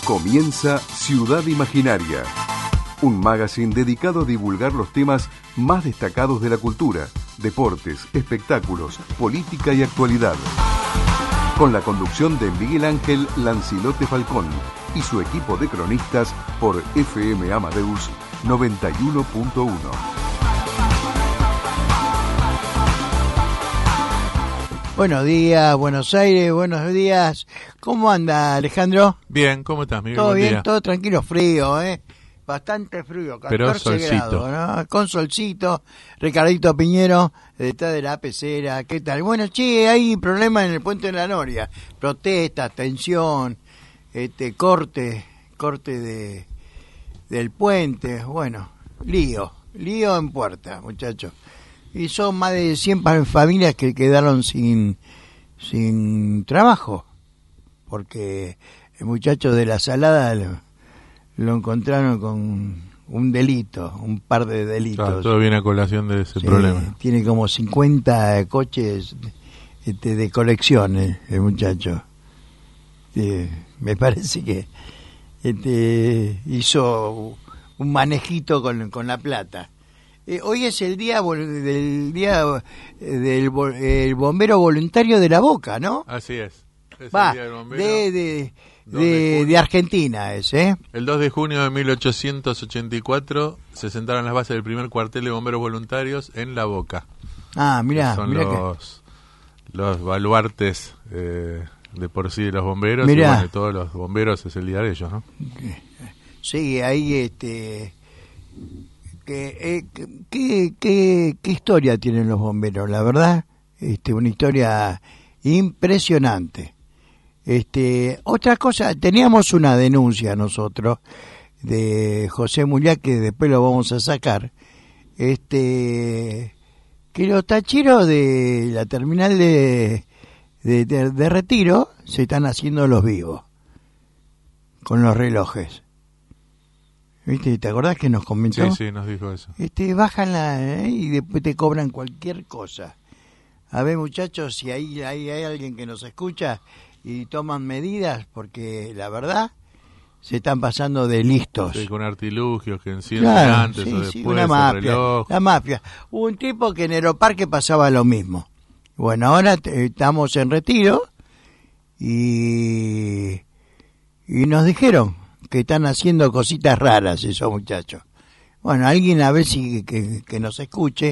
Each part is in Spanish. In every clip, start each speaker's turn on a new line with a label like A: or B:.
A: Comienza Ciudad Imaginaria, un magazine dedicado a divulgar los temas más destacados de la cultura, deportes, espectáculos, política y actualidad. Con la conducción de Miguel Ángel Lancilote Falcón y su equipo de cronistas por FM Amadeus 91.1.
B: Buenos días, Buenos Aires, buenos días. ¿Cómo anda, Alejandro?
C: Bien, ¿cómo estás, Miguel?
B: Todo
C: Buen
B: bien,
C: día.
B: todo tranquilo, frío, Bastante frío, 14
C: Pero solcito.
B: grados, ¿no? Con solcito. Ricardito Piñero, detrás de la pecera, ¿qué tal? Bueno, che, hay problemas en el Puente de la Noria. Protestas, tensión, corte del puente, bueno, lío en puerta, muchachos. Y son más de 100 familias que quedaron sin trabajo, porque el muchacho de la Salada lo encontraron con un par de delitos.
C: Claro, todo viene a colación de ese problema.
B: Tiene como 50 coches de colección el muchacho. Me parece que hizo un manejito con la plata. Hoy es el día del bombero voluntario de la Boca, ¿no?
C: Así es. Es
B: Va,
C: el día del bombero.
B: de Argentina es, ¿eh?
C: El 2 de junio de 1884 se sentaron las bases del primer cuartel de bomberos voluntarios en La Boca.
B: Ah, mirá,
C: Son
B: mirá
C: los baluartes de por sí de los bomberos.
B: Mirá.
C: Y bueno, de todos los bomberos es el día de ellos, ¿no?
B: Sí, ahí ¿Qué historia tienen los bomberos? La verdad, una historia impresionante. Otra cosa, teníamos una denuncia nosotros de José Muliá, que después lo vamos a sacar, que los tacheros de la terminal de Retiro se están haciendo los vivos con los relojes. ¿Viste? ¿Te acordás que nos comentó?
C: Sí, nos dijo eso.
B: Bajan y después te cobran cualquier cosa. A ver, muchachos, si hay alguien que nos escucha y toman medidas, porque la verdad se están pasando de listos.
C: Sí, con artilugios que encienden antes o después,
B: una
C: el
B: mafia,
C: reloj.
B: la mafia. Hubo un tipo que en Aeroparque pasaba lo mismo. Bueno, ahora estamos en Retiro y nos dijeron que están haciendo cositas raras esos muchachos. Bueno, alguien a ver si que nos escuche,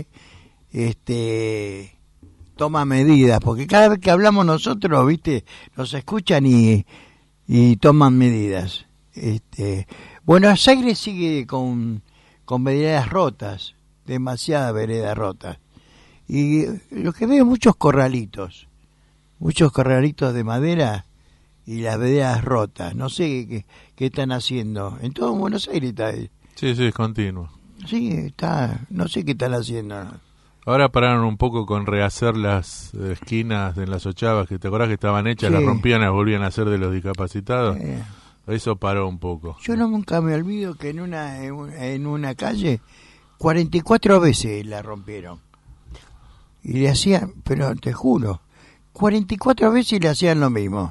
B: toma medidas, porque cada vez que hablamos nosotros, viste, nos escuchan y toman medidas. Buenos Aires sigue con veredas rotas, demasiadas veredas rotas. Y lo que veo muchos corralitos de madera y las veredas rotas. No sé qué están haciendo. En todo Buenos Aires está.
C: Sí, es continuo.
B: Sí, está. No sé qué están haciendo.
C: Ahora pararon un poco con rehacer las esquinas en las ochavas, que te acordás que estaban hechas,
B: Sí.
C: las rompían, las volvían a hacer de los discapacitados. Eso paró un poco.
B: Yo nunca me olvido que en una calle 44 veces la rompieron. Y le hacían, pero te juro, 44 veces le hacían lo mismo.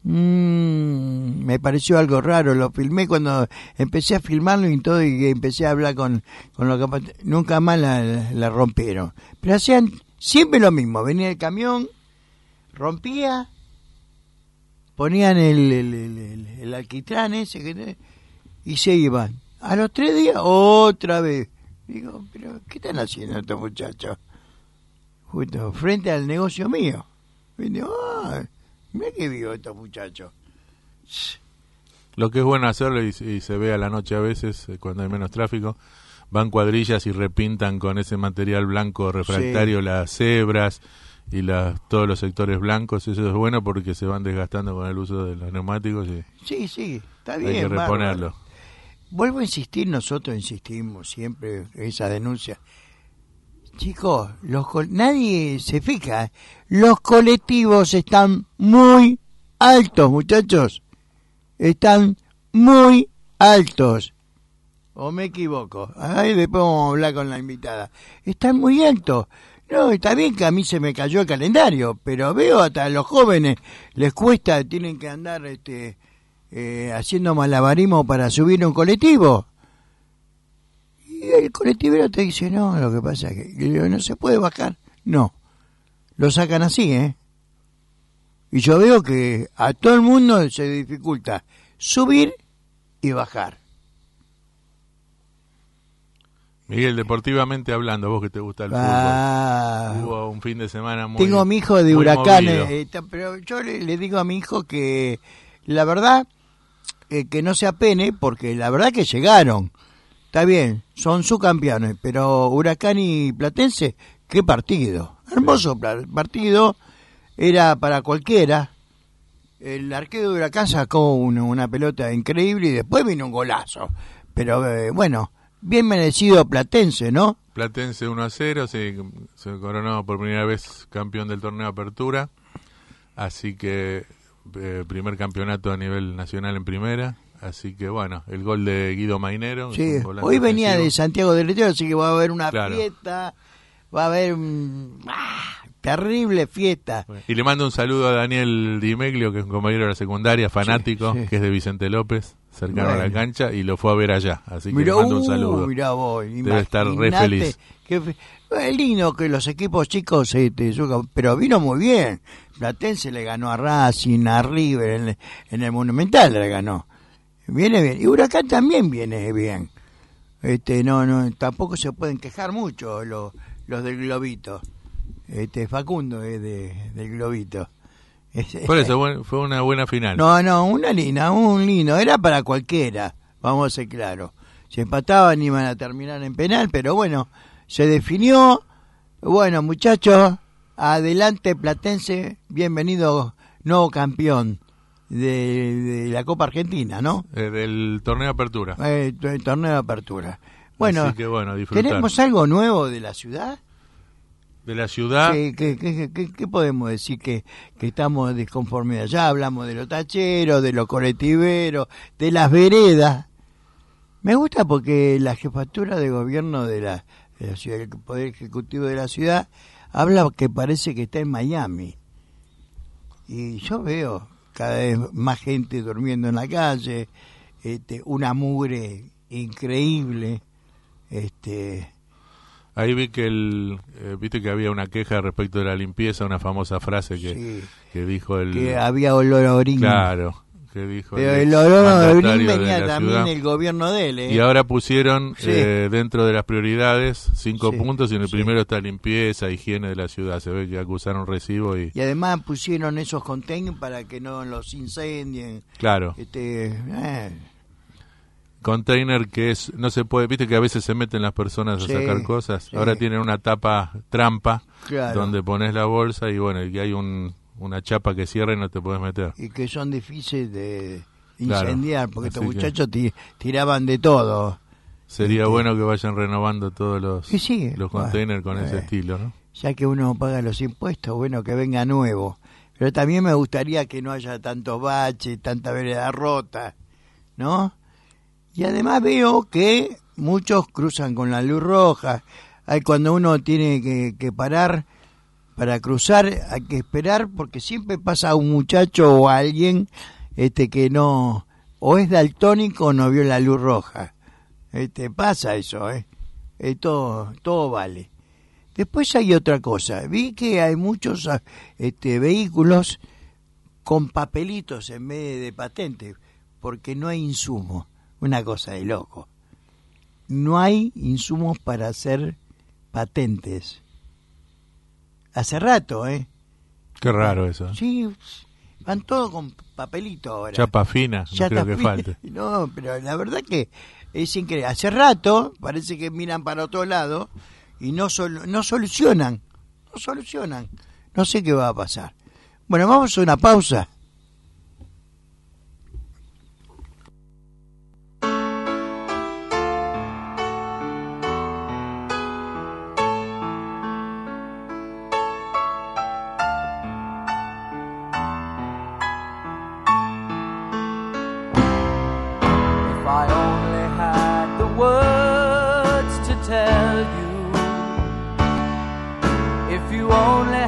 B: Me pareció algo raro, lo filmé cuando empecé a filmarlo y todo, y empecé a hablar con los capataces. Nunca más la rompieron, pero hacían siempre lo mismo. Venía el camión, rompía, ponían el alquitrán ese y se iban. A los 3 días otra vez. Digo, pero ¿qué están haciendo estos muchachos? Justo frente al negocio mío. Y digo, mira que vivo estos muchachos.
C: Lo que es bueno hacerlo, y se ve a la noche a veces, cuando hay menos tráfico, van cuadrillas y repintan con ese material blanco refractario, sí, las cebras y todos los sectores blancos. Eso es bueno porque se van desgastando con el uso de los neumáticos. Y
B: sí, está bien.
C: hay que reponerlo.
B: Vuelvo a insistir, nosotros insistimos siempre en esa denuncia. Chicos, nadie se fija. Los colectivos están muy altos, muchachos. Están muy altos. ¿O me equivoco? Ahí después vamos a hablar con la invitada. Están muy altos. No, está bien que a mí se me cayó el calendario, pero veo hasta a los jóvenes les cuesta, tienen que andar haciendo malabarismo para subir a un colectivo. Y el colectivero te dice, no, lo que pasa es que no se puede bajar. No, lo sacan así, ¿eh? Y yo veo que a todo el mundo se dificulta subir y bajar.
C: Miguel, deportivamente hablando, vos que te gusta el fútbol, hubo un fin de semana muy
B: Tengo a mi hijo de Huracán,
C: pero
B: yo le digo a mi hijo que la verdad que no se apene, porque la verdad que llegaron. Está bien, son subcampeones, pero Huracán y Platense, qué partido. Hermoso partido, era para cualquiera. El arquero de Huracán sacó una pelota increíble y después vino un golazo. Pero bueno, bien merecido Platense, ¿no?
C: Platense 1-0, se coronó por primera vez campeón del torneo de Apertura, así que primer campeonato a nivel nacional en primera, así que bueno, el gol de Guido Mainero.
B: Sí, hoy venía de Santiago del Estero, así que va a haber una fiesta, va a haber terrible fiesta.
C: Y le mando un saludo a Daniel Di Meglio, que es un compañero de la secundaria, fanático, que es de Vicente López, cercano a la cancha, y lo fue a ver allá, así que le mando un saludo.
B: Mirá vos,
C: debe estar re feliz.
B: Es lindo que los equipos chicos pero vino muy bien. Platense le ganó a Racing, a River, en el Monumental le ganó. Viene bien. Y Huracán también viene bien. No, tampoco se pueden quejar mucho los del Globito. Facundo es del Globito.
C: Por eso fue una buena final.
B: No, un lindo. Era para cualquiera, vamos a ser claros. Se empataban y iban a terminar en penal, pero bueno, se definió. Bueno, muchachos, adelante Platense, bienvenido nuevo campeón de la Copa Argentina, ¿no?
C: Del torneo de Apertura.
B: El torneo de Apertura. Bueno,
C: así que bueno, disfrutar.
B: ¿Tenemos algo nuevo de la ciudad?
C: De la ciudad.
B: ¿Qué podemos decir que estamos disconformidad? Ya hablamos de los tacheros, de los colectiveros, de las veredas. Me gusta porque la jefatura de gobierno de la ciudad, el poder ejecutivo de la ciudad, habla que parece que está en Miami. Y yo veo cada vez más gente durmiendo en la calle, una mugre increíble,
C: Ahí vi que viste que había una queja respecto de la limpieza, una famosa frase que dijo que
B: había olor a orín.
C: Claro, que dijo.
B: Pero el olor a orín venía también del gobierno de él.
C: Y ahora pusieron dentro de las prioridades 5 puntos y en el primero está limpieza, higiene de la ciudad. Se ve que acusaron recibo y
B: además pusieron esos containers para que no los incendien.
C: Claro. Container que no se puede, viste que a veces se meten las personas a sacar cosas. Ahora tienen una tapa trampa donde pones la bolsa y bueno, y hay una chapa que cierra y no te puedes meter.
B: Y que son difíciles de incendiar, porque estos muchachos tiraban de todo.
C: Sería bueno que vayan renovando todos los containers con ese estilo, ¿no?
B: Ya que uno paga los impuestos, bueno, que venga nuevo. Pero también me gustaría que no haya tantos baches, tanta vereda rota, ¿no? Y además veo que muchos cruzan con la luz roja. Cuando uno tiene que parar para cruzar, hay que esperar porque siempre pasa un muchacho o alguien que no, o es daltónico o no vio la luz roja. Pasa eso, todo vale. Después hay otra cosa. Vi que hay muchos vehículos con papelitos en vez de patente, porque no hay insumo. Una cosa de loco. No hay insumos para hacer patentes. Hace rato,
C: Qué raro eso.
B: Sí, van todos con papelito ahora.
C: Chapa fina, no creo que falte.
B: No, pero la verdad que es increíble. Hace rato parece que miran para otro lado y no solucionan. No sé qué va a pasar. Bueno, vamos a una pausa.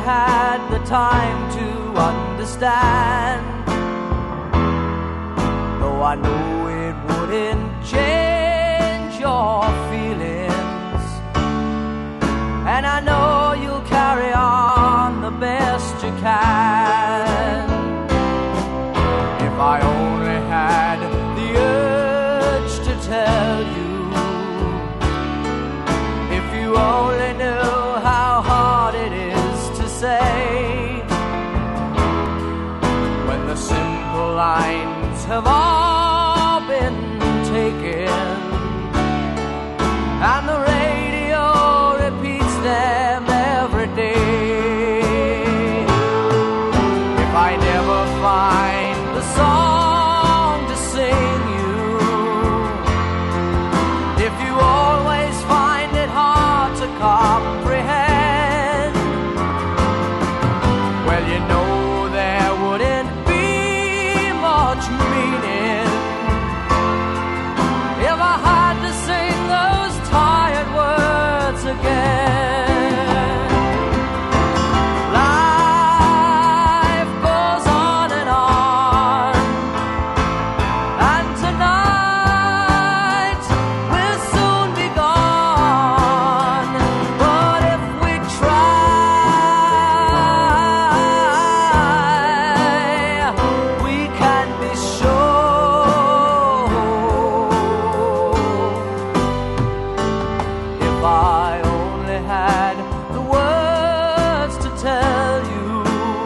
D: Time to understand though I know it wouldn't change your feelings, and I know you'll carry on the best you can. If I only had the urge to tell you, if you only knew how hard it is to say, when the simple lines have all been taken and the radio repeats them every day. If I never find the song to sing you, if you always find it hard to comprehend, well, you know there wouldn't be much meaning if I had to sing those tired words again. Life goes on, and tonight we'll soon be gone. But if we try, we can be sure. If I only had the words to tell you,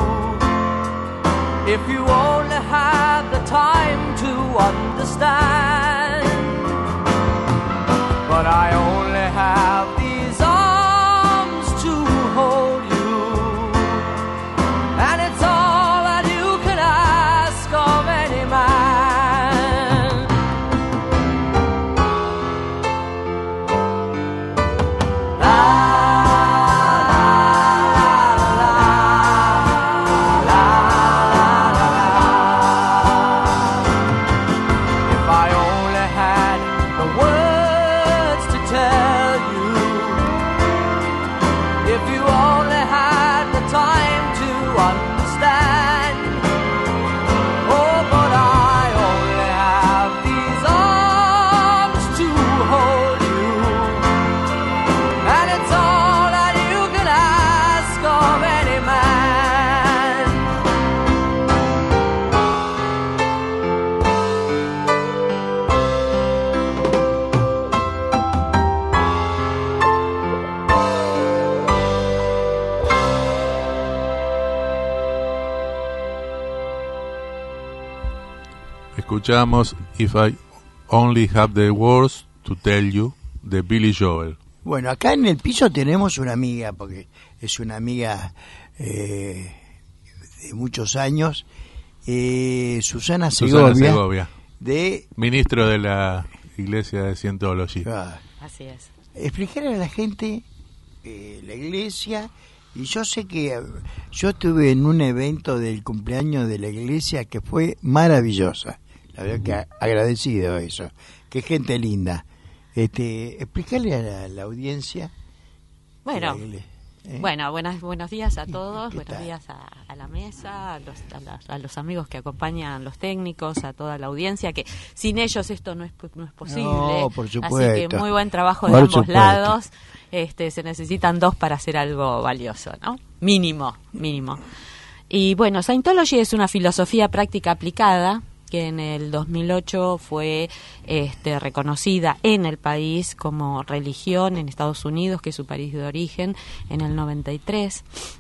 D: if you only had the time to understand, but I only have these arms to hold you, and it's all that you can ask of any man. La la la la la. If I only had the words to tell you, if you only had the time to understand, oh, but I only have these arms to hold you, and it's all that you can ask of any man.
C: Escuchamos If I Only Have the Words to Tell You de Billy Joel.
B: Bueno, acá en el piso tenemos una amiga, porque es una amiga de muchos años, Susana
C: Susana
B: Segovia,
C: Segovia,
B: de...
C: ministro de la Iglesia de Scientology.
E: Así es.
B: Explicarle a la gente la iglesia, y yo sé que yo estuve en un evento del cumpleaños de la iglesia que fue maravillosa, la verdad que agradecido eso, qué gente linda. Explicarle a la audiencia.
E: Bueno,
B: ¿eh?
E: Bueno, buenos días a todos,
B: ¿Qué
E: buenos
B: tal?
E: días a la mesa, a los amigos que acompañan, los técnicos, a toda la audiencia, que sin ellos esto no es posible.
B: No, por supuesto.
E: Así que muy buen trabajo de
B: Por
E: ambos
B: supuesto.
E: lados. Se necesitan dos para hacer algo valioso, ¿no? Mínimo. Y bueno, Scientology es una filosofía práctica aplicada que en el 2008 fue reconocida en el país como religión en Estados Unidos, que es su país de origen, en el 93.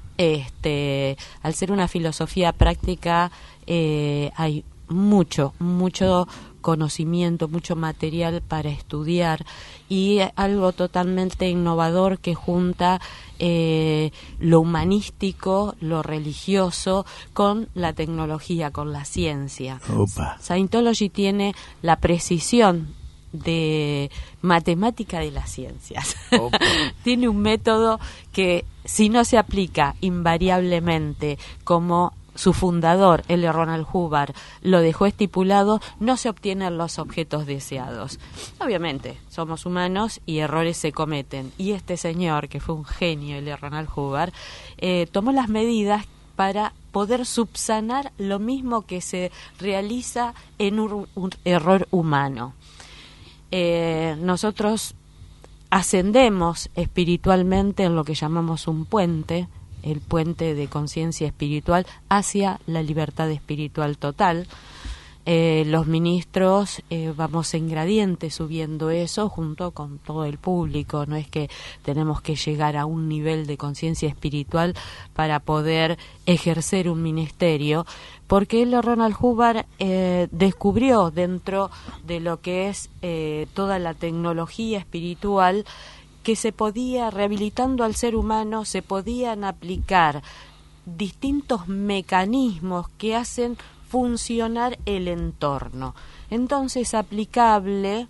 E: Al ser una filosofía práctica hay mucho conocimiento, mucho material para estudiar, y algo totalmente innovador que junta lo humanístico, lo religioso con la tecnología, con la ciencia.
B: Opa.
E: Scientology tiene la precisión de matemática de las ciencias. Tiene un método que, si no se aplica invariablemente como su fundador, L. Ronald Hubbard, lo dejó estipulado, no se obtienen los objetos deseados. Obviamente, somos humanos y errores se cometen. Y este señor, que fue un genio, L. Ronald Hubbard, tomó las medidas para poder subsanar lo mismo que se realiza en un error humano. Nosotros ascendemos espiritualmente en lo que llamamos un puente, el puente de conciencia espiritual hacia la libertad espiritual total. Los ministros vamos en gradiente subiendo eso junto con todo el público. No es que tenemos que llegar a un nivel de conciencia espiritual para poder ejercer un ministerio, porque L. Ronald Hubbard descubrió dentro de lo que es toda la tecnología espiritual que se podía, rehabilitando al ser humano, se podían aplicar distintos mecanismos que hacen funcionar el entorno. Entonces, aplicable,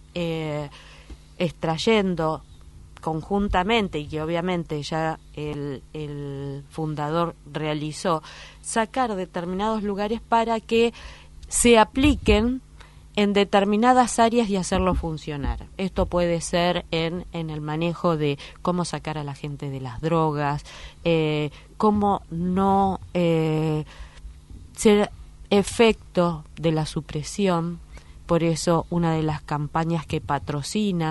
E: extrayendo conjuntamente, y que obviamente ya el fundador realizó, sacar determinados lugares para que se apliquen en determinadas áreas y hacerlo funcionar. Esto puede ser en el manejo de cómo sacar a la gente de las drogas, cómo no ser efecto de la supresión. Por eso una de las campañas que patrocinan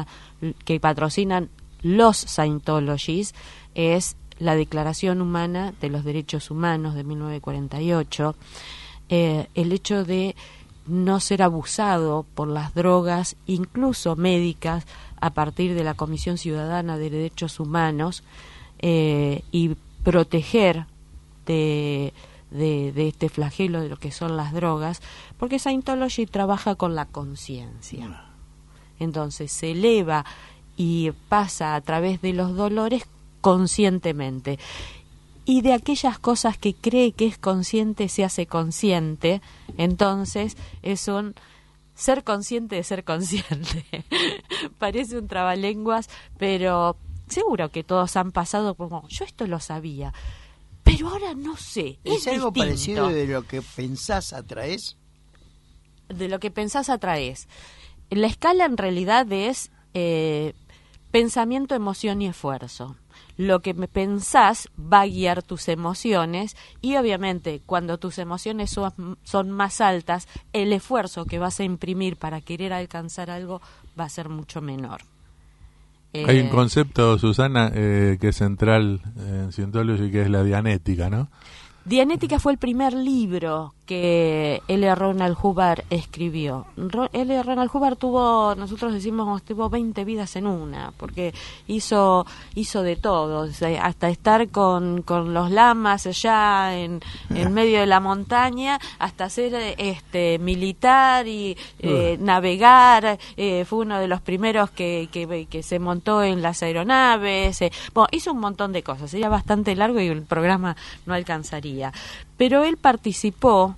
E: los Scientologies es la Declaración Humana de los Derechos Humanos de 1948, el hecho de no ser abusado por las drogas, incluso médicas, a partir de la Comisión Ciudadana de Derechos Humanos, y proteger de este flagelo de lo que son las drogas, porque Scientology trabaja con la conciencia. Entonces se eleva y pasa a través de los dolores conscientemente. Y de aquellas cosas que cree que es consciente se hace consciente. Entonces es un ser consciente de ser consciente. Parece un trabalenguas, pero seguro que todos han pasado como, yo esto lo sabía, pero ahora no sé.
B: ¿Es algo
E: distinto.
B: parecido de lo que pensás atraes?
E: De lo que pensás atraes. La escala en realidad es pensamiento, emoción y esfuerzo. Lo que pensás va a guiar tus emociones y obviamente cuando tus emociones son más altas, el esfuerzo que vas a imprimir para querer alcanzar algo va a ser mucho menor.
C: Hay un concepto, Susana, que es central en Scientology, que es la dianética, ¿no?
E: Dianética fue el primer libro que L. Ronald Hubbard escribió. L. Ronald Hubbard nosotros decimos, tuvo 20 vidas en una, porque hizo de todo, o sea, hasta estar con los lamas allá en medio de la montaña, hasta ser militar y navegar, fue uno de los primeros que se montó en las aeronaves, hizo un montón de cosas, sería bastante largo y el programa no alcanzaría. Pero él participó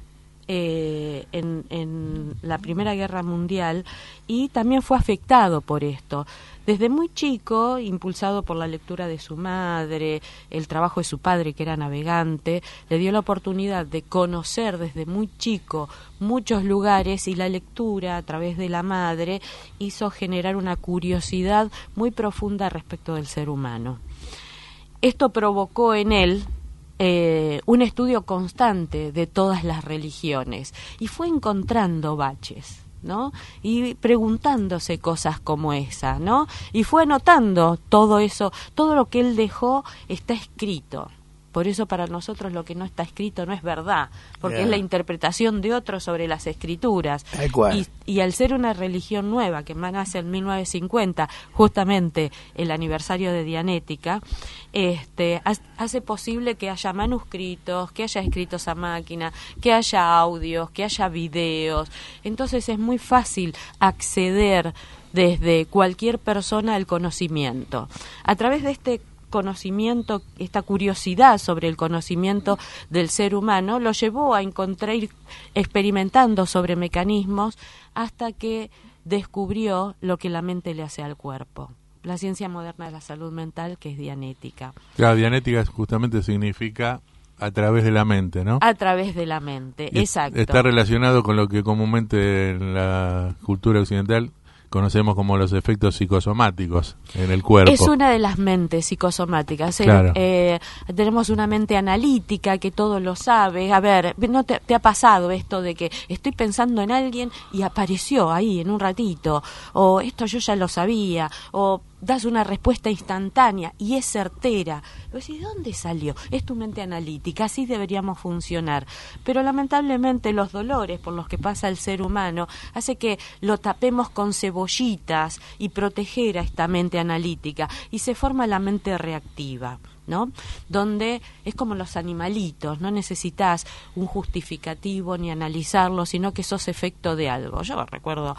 E: en la Primera Guerra Mundial y también fue afectado por esto. Desde muy chico, impulsado por la lectura de su madre, el trabajo de su padre, que era navegante, le dio la oportunidad de conocer desde muy chico muchos lugares, y la lectura a través de la madre hizo generar una curiosidad muy profunda respecto del ser humano. Esto provocó en él un estudio constante de todas las religiones y fue encontrando baches, ¿no? Y preguntándose cosas como esa, ¿no? Y fue anotando todo eso, todo lo que él dejó está escrito. Por eso para nosotros lo que no está escrito no es verdad, porque es la interpretación de otros sobre las escrituras. Y al ser una religión nueva que nace en 1950, justamente el aniversario de Dianética, hace posible que haya manuscritos, que haya escritos a máquina, que haya audios, que haya videos. Entonces es muy fácil acceder desde cualquier persona al conocimiento. A través de este conocimiento, esta curiosidad sobre el conocimiento del ser humano lo llevó a encontrar, experimentando sobre mecanismos, hasta que descubrió lo que la mente le hace al cuerpo. La ciencia moderna de la salud mental, que es dianética.
C: Claro, dianética justamente significa a través de la mente, ¿no?
E: A través de la mente, exacto.
C: Está relacionado con lo que comúnmente en la cultura occidental conocemos como los efectos psicosomáticos en el cuerpo.
E: Es una de las mentes psicosomáticas.
C: Claro.
E: Tenemos una mente analítica que todo lo sabe. A ver, ¿no te ha pasado esto de que estoy pensando en alguien y apareció ahí en un ratito? O esto yo ya lo sabía. O das una respuesta instantánea y es certera. Pero ¿de dónde salió? Es tu mente analítica, así deberíamos funcionar. Pero lamentablemente los dolores por los que pasa el ser humano hace que lo tapemos con cebollitas y proteger a esta mente analítica y se forma la mente reactiva, ¿no? Donde es como los animalitos, no necesitas un justificativo ni analizarlo, sino que sos efecto de algo. Yo recuerdo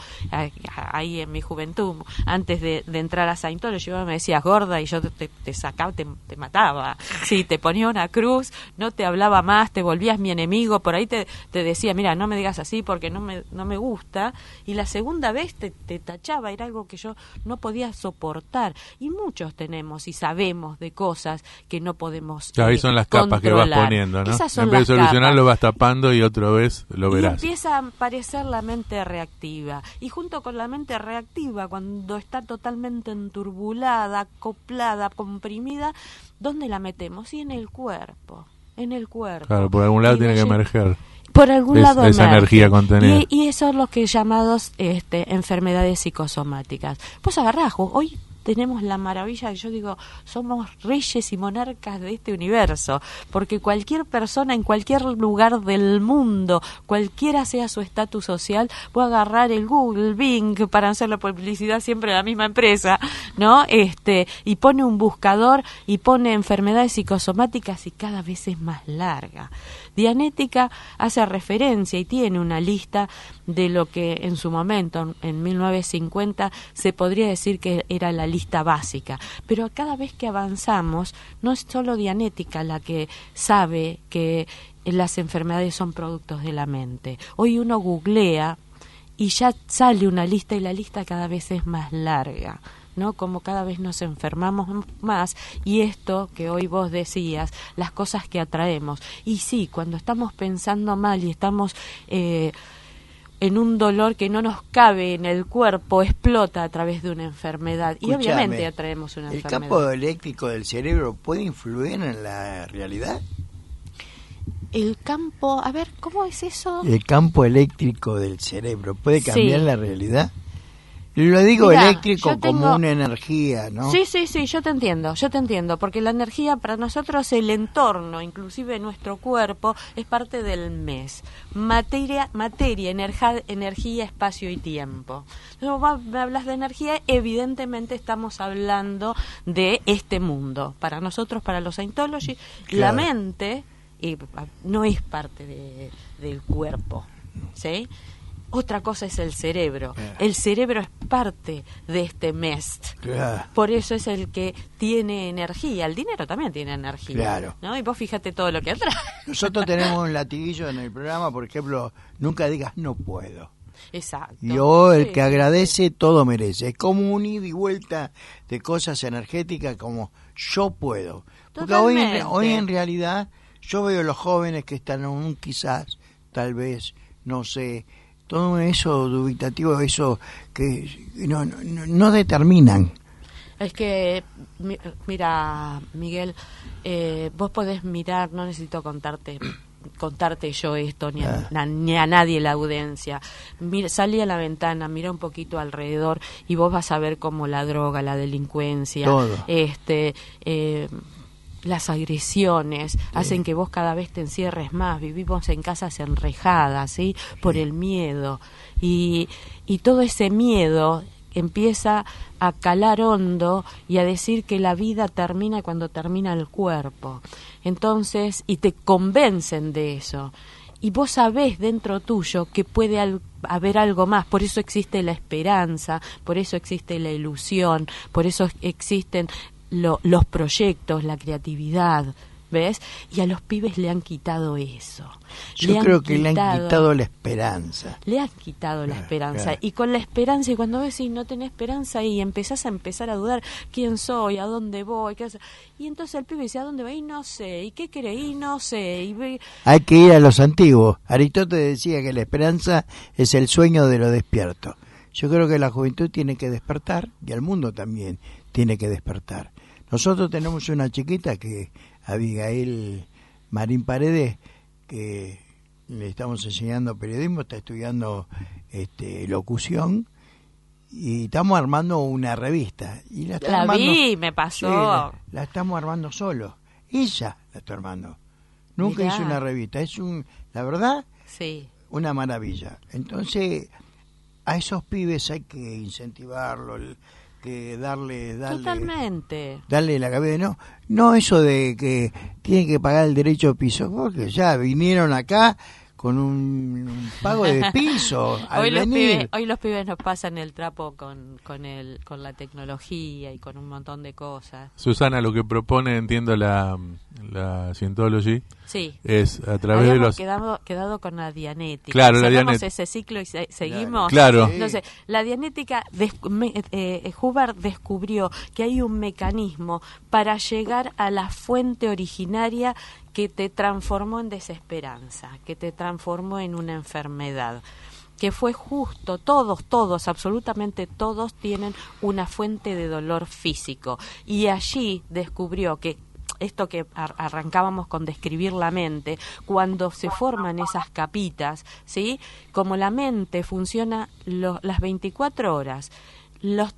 E: ahí en mi juventud, antes de entrar a Scientology, me decías gorda y yo te sacaba, te mataba. Sí, te ponía una cruz, no te hablaba más, te volvías mi enemigo, por ahí te decía, mira, no me digas así porque no me gusta, y la segunda vez te tachaba, era algo que yo no podía soportar. Y muchos tenemos y sabemos de cosas que no podemos
C: ahí son las capas que vas poniendo, ¿no?
E: Esas son
C: en vez de
E: las
C: solucionar
E: capas.
C: lo vas tapando y otra vez lo verás.
E: Y empieza a aparecer la mente reactiva. Y junto con la mente reactiva, cuando está totalmente enturbulada, acoplada, comprimida, ¿dónde la metemos? Y en el cuerpo. En el cuerpo.
C: Claro, por algún lado tiene que emerger.
E: Por algún lado
C: esa
E: emerge.
C: energía contenida.
E: Y esos son los que llamados enfermedades psicosomáticas. Pues agarrás, hoy tenemos la maravilla, yo digo, somos reyes y monarcas de este universo, porque cualquier persona en cualquier lugar del mundo, cualquiera sea su estatus social, puede agarrar el Google, Bing, para hacer la publicidad siempre de la misma empresa, ¿no? Y pone un buscador y pone enfermedades psicosomáticas y cada vez es más larga. Dianética hace referencia y tiene una lista de lo que en su momento, en 1950, se podría decir que era la lista básica. Pero cada vez que avanzamos, no es solo Dianética la que sabe que las enfermedades son productos de la mente. Hoy uno googlea y ya sale una lista y la lista cada vez es más larga, ¿no? Como cada vez nos enfermamos más, y esto que hoy vos decías, las cosas que atraemos. Y sí, cuando estamos pensando mal y estamos en un dolor que no nos cabe en el cuerpo, explota a través de una enfermedad.
B: Escuchame,
E: y obviamente atraemos una enfermedad.
B: ¿El campo eléctrico del cerebro puede influir en la realidad?
E: El campo, a ver, ¿cómo es eso?
B: El campo eléctrico del cerebro puede cambiar
E: Sí.
B: la realidad. Lo digo
E: Mirá,
B: eléctrico
E: yo tengo-
B: como una energía, ¿no?
E: Sí, yo te entiendo, porque la energía para nosotros, el entorno, inclusive nuestro cuerpo, es parte del mes. Materia, energía, espacio y tiempo. Entonces, vos me hablas de energía, evidentemente estamos hablando de este mundo. Para nosotros, para los Scientology, la
B: Claro.
E: mente no es parte del cuerpo, ¿sí? Otra cosa es el cerebro.
B: Claro.
E: El cerebro es parte de este mes.
B: Claro.
E: Por eso es el que tiene energía. El dinero también tiene energía.
B: Claro.
E: ¿No? Y vos fíjate todo lo que atrae.
B: Nosotros tenemos un latiguillo en el programa, por ejemplo, nunca digas no puedo.
E: Exacto.
B: Yo, el
E: Sí.
B: que agradece, todo merece. Es como un ida y vuelta de cosas energéticas como yo puedo. Porque
E: Totalmente.
B: hoy en realidad yo veo los jóvenes que están aún quizás, tal vez, no sé, todo eso dubitativo, eso que no determinan.
E: Es que, mira, Miguel, vos podés mirar, no necesito contarte yo esto, ni a nadie la audiencia. Salí a la ventana, mira un poquito alrededor y vos vas a ver cómo la droga, la delincuencia,
B: Todo.
E: las agresiones hacen que vos cada vez te encierres más. Vivimos en casas enrejadas, ¿sí? Por el miedo. Y todo ese miedo empieza a calar hondo y a decir que la vida termina cuando termina el cuerpo. Entonces, y te convencen de eso. Y vos sabés dentro tuyo que puede haber algo más. Por eso existe la esperanza, por eso existe la ilusión, por eso existen los proyectos, la creatividad, ¿ves? Y a los pibes le han quitado eso.
B: Yo creo que le han quitado la esperanza.
E: Le han quitado la esperanza.
B: Claro.
E: Y con la esperanza, y cuando vos decís no tenés esperanza y empezás a empezar a dudar quién soy, a dónde voy, qué hacer. Y entonces el pibe dice, ¿a dónde voy? Y no sé. ¿Y qué creí? No sé.
B: Hay que ir a los antiguos. Aristóteles decía que la esperanza es el sueño de lo despierto. Yo creo que la juventud tiene que despertar y el mundo también tiene que despertar. Nosotros tenemos una chiquita que, Abigail Marín Paredes, que le estamos enseñando periodismo, está estudiando locución y estamos armando una revista. Y la está armando,
E: vi, me pasó.
B: Sí, la estamos armando solo. Ella la está armando. Nunca
E: Mirá.
B: hizo una revista. La verdad,
E: Sí.
B: una maravilla. Entonces, a esos pibes hay que incentivarlos, que darle
E: Totalmente.
B: la cabeza, no eso de que tienen que pagar el derecho de piso, porque ya vinieron acá con un pago de piso al venir.
E: Hoy los pibes nos pasan el trapo con la tecnología y con un montón de cosas.
C: Susana, lo que propone, entiendo, la Scientology,
E: Sí.
C: es a través de
E: Habíamos
C: los...
E: quedado con la dianética.
C: Claro, la
E: Cerramos
C: dianética.
E: ese ciclo y seguimos.
C: Claro.
B: Sí.
E: Entonces, la dianética, Hubbard descubrió que hay un mecanismo para llegar a la fuente originaria que te transformó en desesperanza, que te transformó en una enfermedad, que fue justo, todos, absolutamente todos tienen una fuente de dolor físico. Y allí descubrió que esto que arrancábamos con describir la mente, cuando se forman esas capitas, ¿sí? Como la mente funciona las 24 horas, los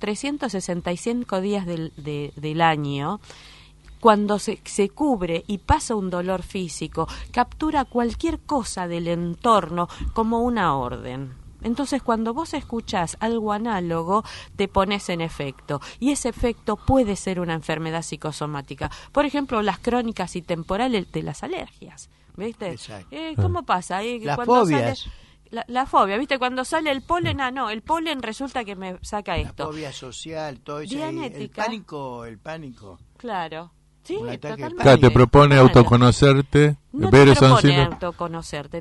E: 365 días del año, cuando se cubre y pasa un dolor físico, captura cualquier cosa del entorno como una orden. Entonces, cuando vos escuchás algo análogo, te pones en efecto. Y ese efecto puede ser una enfermedad psicosomática. Por ejemplo, las crónicas y temporales de las alergias. ¿Viste?
B: Exacto.
E: ¿Cómo pasa?
B: Las
E: Cuando
B: fobias.
E: La fobia, ¿viste? Cuando sale el polen, el polen resulta que me saca
B: La
E: esto.
B: fobia social, todo eso.
E: Dianética.
B: El pánico.
E: Claro. Sí,
B: Un ataque de
E: totalmente.
C: Claro, te propone
E: Claro.
C: autoconocerte,
E: No
C: ver
E: te
C: esos
E: propone
C: síntomas.
E: autoconocerte,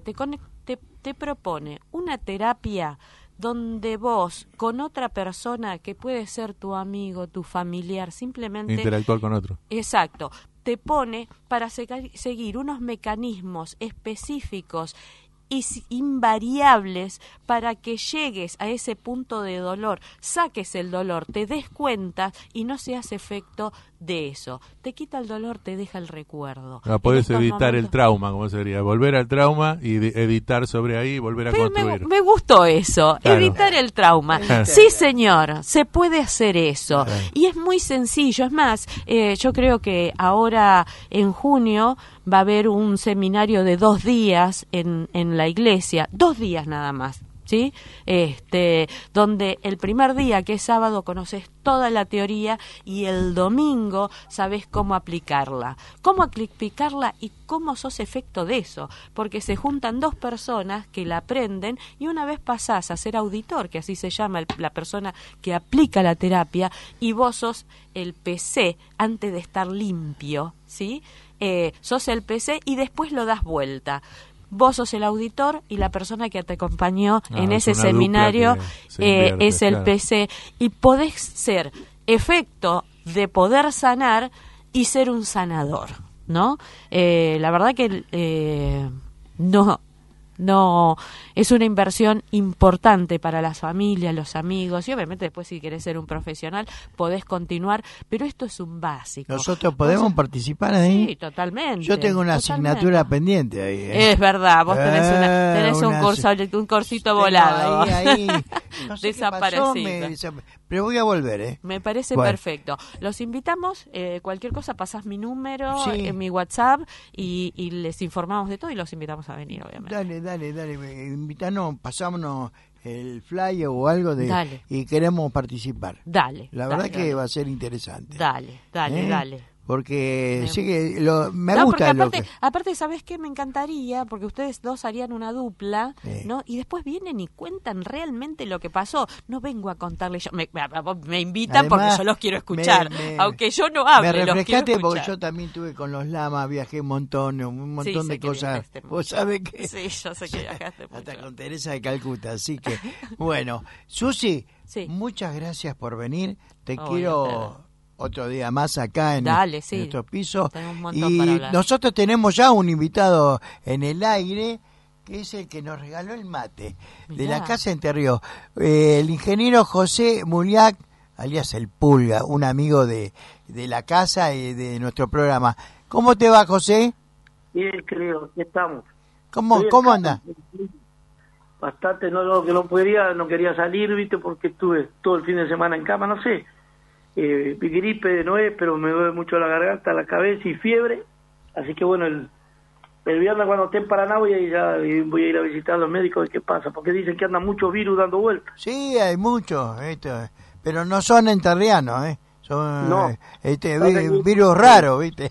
E: te propone una terapia donde vos, con otra persona que puede ser tu amigo, tu familiar, simplemente...
C: Interactuar con otro.
E: Exacto, te pone para seguir unos mecanismos específicos y invariables para que llegues a ese punto de dolor, saques el dolor, te des cuenta y no seas efecto de eso. Te quita el dolor, te deja el recuerdo.
C: Podés
E: En estos
C: editar el
E: momentos-
C: trauma, como sería. Volver al trauma y editar sobre ahí y volver a
E: Pero
C: construir.
E: me gustó eso,
C: Claro.
E: evitar el trauma. Sí, señor, se puede hacer eso. Y es muy sencillo. Es más, yo creo que ahora en junio va a haber un seminario de 2 días en la iglesia, 2 días nada más. ¿Sí? Donde el primer día, que es sábado, conoces toda la teoría y el domingo sabes cómo aplicarla. Cómo aplicarla y cómo sos efecto de eso. Porque se juntan 2 personas que la aprenden y una vez pasás a ser auditor, que así se llama la persona que aplica la terapia, y vos sos el PC antes de estar limpio, ¿sí? Sos el PC y después lo das vuelta. Vos sos el auditor y la persona que te acompañó en
C: es
E: ese
C: una dupla
E: seminario
C: que se invierte,
E: es el
C: claro.
E: PC. Y podés ser efecto de poder sanar y ser un sanador, ¿no? La verdad que no es una inversión importante para las familias, los amigos, y obviamente después si querés ser un profesional podés continuar, pero esto es un básico.
B: ¿Nosotros podemos participar ahí?
E: Sí, totalmente.
B: Yo tengo una
E: totalmente.
B: asignatura pendiente ahí.
E: Es verdad, vos tenés un cursito volado.
B: Ahí, no sé qué pasó,
E: desaparecido.
B: pero voy a volver, ¿eh?
E: Me parece
B: Bueno.
E: perfecto. Los invitamos, cualquier cosa pasás mi número
B: Sí.
E: en mi WhatsApp y les informamos de todo y los invitamos a venir, obviamente.
B: Dale, invítanos, pasámonos el flyer o algo
E: Dale.
B: y queremos participar.
E: Dale.
B: La verdad
E: dale,
B: que
E: dale.
B: va a ser interesante.
E: Dale.
B: ¿Eh? Porque
E: Me-
B: sí que me
E: No,
B: gusta
E: porque
B: lo
E: aparte,
B: que...
E: aparte, ¿sabés qué? Me encantaría, porque ustedes dos harían una dupla,
B: Sí.
E: ¿no? Y después vienen y cuentan realmente lo que pasó. No vengo a contarles yo. Me invitan
B: Además,
E: porque yo los quiero escuchar.
B: me-
E: aunque yo no hable,
B: Me
E: los quiero
B: refrescaste porque
E: escuchar.
B: yo también tuve con los lamas, viajé un montón
E: Sí, sé
B: de
E: que
B: cosas.
E: viajaste mucho.
B: Vos sabés que...
E: Sí, yo sé que viajaste mucho.
B: Hasta con Teresa de Calcuta, así que... Bueno, Susi,
E: Sí.
B: muchas gracias por venir. Te
E: Oh,
B: quiero otro día más acá en,
E: Dale,
B: en
E: sí.
B: nuestro piso.
E: Tengo un montón
B: Y
E: para hablar.
B: nosotros tenemos ya un invitado en el aire que es el que nos regaló el mate de
E: Mirá.
B: la casa Entre Ríos. El ingeniero José Muliac, alias El Pulga, un amigo de la casa y de nuestro programa. ¿Cómo te va, José?
F: Bien, creo, aquí estamos.
B: ¿Cómo
F: Estoy en
B: andas?
F: casa, Bastante, que no quería salir, viste, porque estuve todo el fin de semana en cama, no sé. Gripe no es, pero me duele mucho la garganta, la cabeza y fiebre. Así que bueno, el viernes cuando esté en Paraná voy a ir a visitar a los médicos de qué pasa, porque dicen que andan muchos virus dando vueltas.
B: Sí, hay muchos, pero no son enterrianos, son
F: No.
B: Virus raros, ¿viste?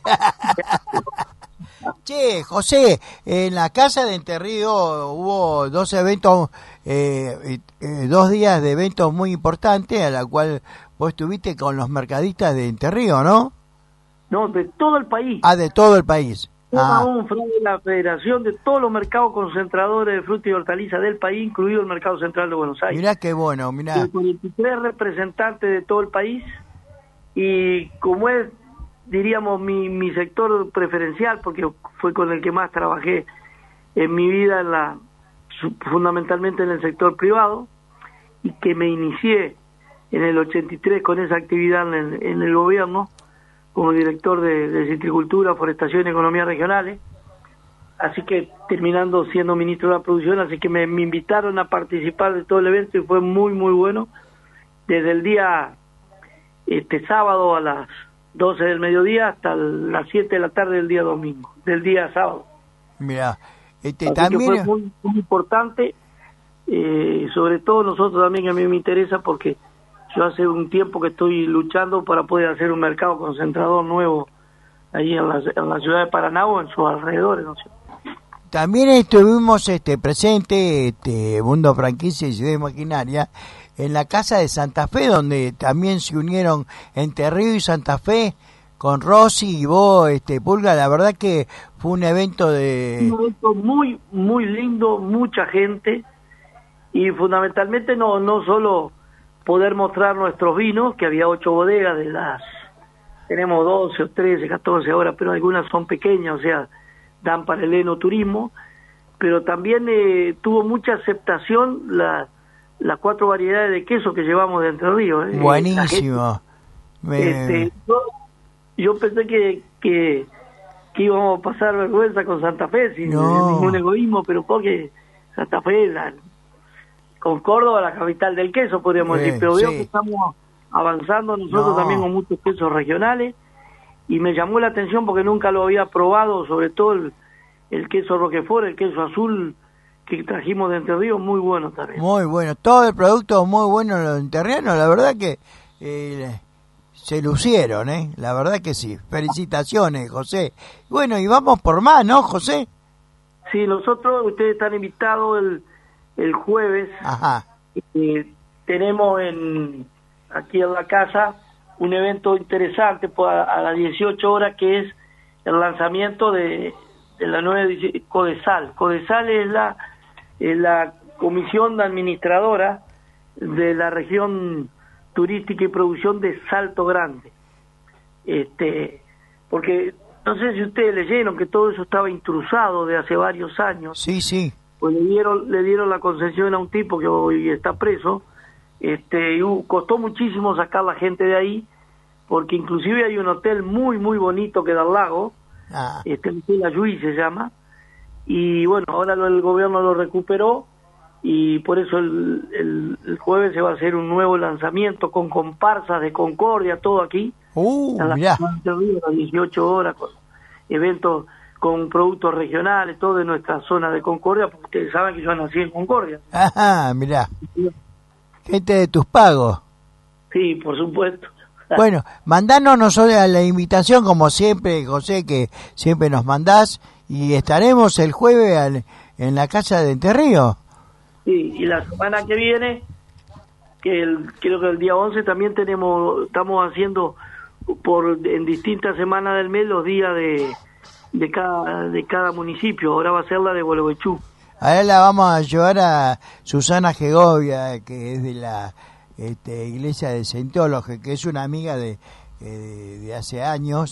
B: Che, José, en la casa de Entre Ríos hubo 2 eventos, 2 días de eventos muy importantes, a la cual vos estuviste con los mercadistas de Entre Ríos, ¿no?
F: No, de todo el país.
B: Ah, de todo el país.
F: La federación de todos los mercados concentradores de frutas y hortalizas del país, incluido el Mercado Central de Buenos Aires.
B: Mirá qué bueno, mirá.
F: 43 representantes de todo el país, y como es, diríamos, mi sector preferencial, porque fue con el que más trabajé en mi vida, fundamentalmente en el sector privado, y que me inicié en el 83 con esa actividad en el gobierno, como director de Citricultura, Forestación y Economía Regionales, así que terminando siendo ministro de la Producción, así que me invitaron a participar de todo el evento y fue muy, muy bueno, desde el día sábado a las 12 del mediodía hasta las 7 de la tarde del día domingo, del día sábado.
B: Mirá,
F: Así
B: también...
F: que fue muy, muy importante, sobre todo nosotros también, a mí me interesa porque yo hace un tiempo que estoy luchando para poder hacer un mercado concentrador nuevo ahí en la ciudad de Paraná o en sus alrededores, ¿no sé?
B: También estuvimos presente, Mundo Franquicia y Ciudad de Maquinaria, en la casa de Santa Fe, donde también se unieron Entre Ríos y Santa Fe, con Rosy y vos, Pulga. La verdad que fue un evento
F: muy, muy lindo, mucha gente, y fundamentalmente no solo poder mostrar nuestros vinos, que había 8 bodegas tenemos 12 o 13, 14 ahora, pero algunas son pequeñas, o sea, dan para el enoturismo, pero también tuvo mucha aceptación las 4 variedades de queso que llevamos de Entre Ríos.
B: Buenísimo.
F: Yo pensé que íbamos a pasar vergüenza con Santa Fe, sin ningún egoísmo, pero porque Santa Fe, con Córdoba, la capital del queso, podríamos decir, pero veo que estamos avanzando nosotros también con muchos quesos regionales, y me llamó la atención porque nunca lo había probado, sobre todo el queso Roquefort, el queso azul que trajimos de Entre Ríos, muy bueno también.
B: Muy bueno, todo el producto muy bueno, los enterrianos, la verdad que se lucieron, la verdad que sí. Felicitaciones, José. Bueno, y vamos por más, ¿no, José?
F: Sí, ustedes están invitados el jueves.
B: Ajá.
F: Tenemos aquí en la casa un evento interesante a las 18 horas, que es el lanzamiento de la nueva Codesal. Codesal es la comisión administradora de la región turística y producción de Salto Grande. Porque no sé si ustedes leyeron que todo eso estaba intrusado de hace varios años.
B: Sí, sí.
F: Pues le dieron la concesión a un tipo que hoy está preso, y costó muchísimo sacar la gente de ahí, porque inclusive hay un hotel muy, muy bonito que da al lago, el Hotel Ayuí se llama, y bueno, ahora el gobierno lo recuperó, y por eso el jueves se va a hacer un nuevo lanzamiento con comparsas de Concordia, todo aquí,
B: mirá.
F: a las 18 horas, con eventos con productos regionales, todo de nuestra zona de Concordia, porque ustedes saben que yo nací en Concordia.
B: Ajá, mirá. Gente de tus pagos.
F: Sí, por supuesto.
B: Bueno, mandanos nosotros la invitación, como siempre, José, que siempre nos mandás, y estaremos el jueves en la casa de Entre Ríos.
F: Sí, y la semana que viene, creo que el día 11 también estamos haciendo en distintas semanas del mes los días de cada municipio. Ahora va a ser la de Gualeguaychú.
B: Ahora la vamos a llevar a Susana Gegovia, que es de la iglesia de Scientology, que es una amiga de hace años,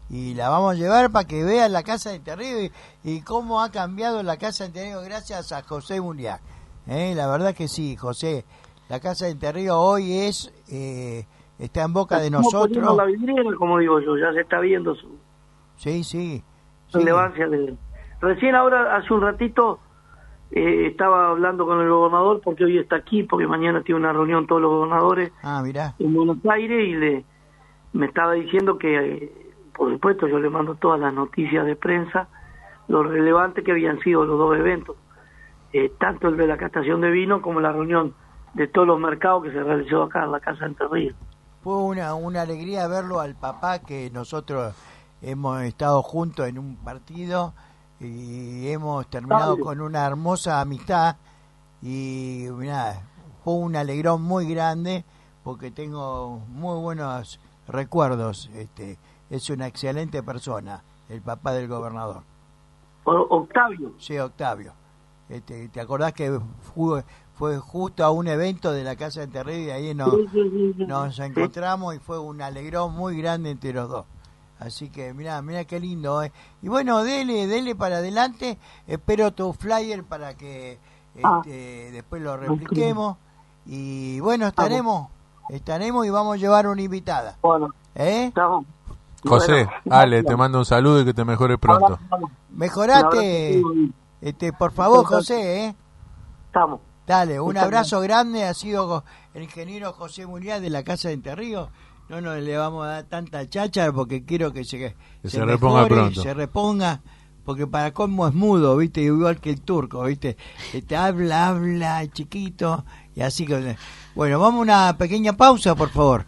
B: y la vamos a llevar para que vean la Casa de Entre Ríos y cómo ha cambiado la Casa de Entre Ríos gracias a José Muniac. La verdad que sí, José, la Casa de Entre Ríos hoy está en boca de nosotros.
F: La vidriera, como digo yo, ya se está viendo su
B: sí.
F: relevancia. Recién ahora, hace un ratito, estaba hablando con el gobernador, porque hoy está aquí, porque mañana tiene una reunión todos los gobernadores
B: mirá.
F: en Buenos Aires, y me estaba diciendo que, por supuesto, yo le mando todas las noticias de prensa, lo relevante que habían sido los dos eventos, tanto el de la castación de vino como la reunión de todos los mercados que se realizó acá en la Casa de Entre Ríos.
B: Fue una alegría verlo al papá, que nosotros hemos estado juntos en un partido y hemos terminado con una hermosa amistad, y mirá, fue un alegrón muy grande porque tengo muy buenos recuerdos. Es una excelente persona, el papá del gobernador.
F: Octavio.
B: Sí, Octavio. ¿Te acordás que fue justo a un evento de la Casa de Entre Ríos y ahí nos encontramos y fue un alegrón muy grande entre los dos? Así que mirá qué lindo, Y bueno, dele para adelante. Espero tu flyer para que después lo repliquemos. Y bueno, estaremos y vamos a llevar una invitada.
F: Bueno, estamos.
C: José, bueno, Ale, te mando un saludo y que te mejores pronto.
B: Mejorate, por favor, José,
F: Estamos.
B: Dale, un abrazo grande. Ha sido el ingeniero José Muniac de la Casa de Entre Ríos. No nos le vamos a dar tanta cháchara porque quiero que se
C: reponga
B: mejore,
C: pronto.
B: Se reponga, porque para colmo es mudo, ¿viste? Igual que el turco, ¿viste? Habla chiquito y así que... Bueno, vamos a una pequeña pausa, por favor.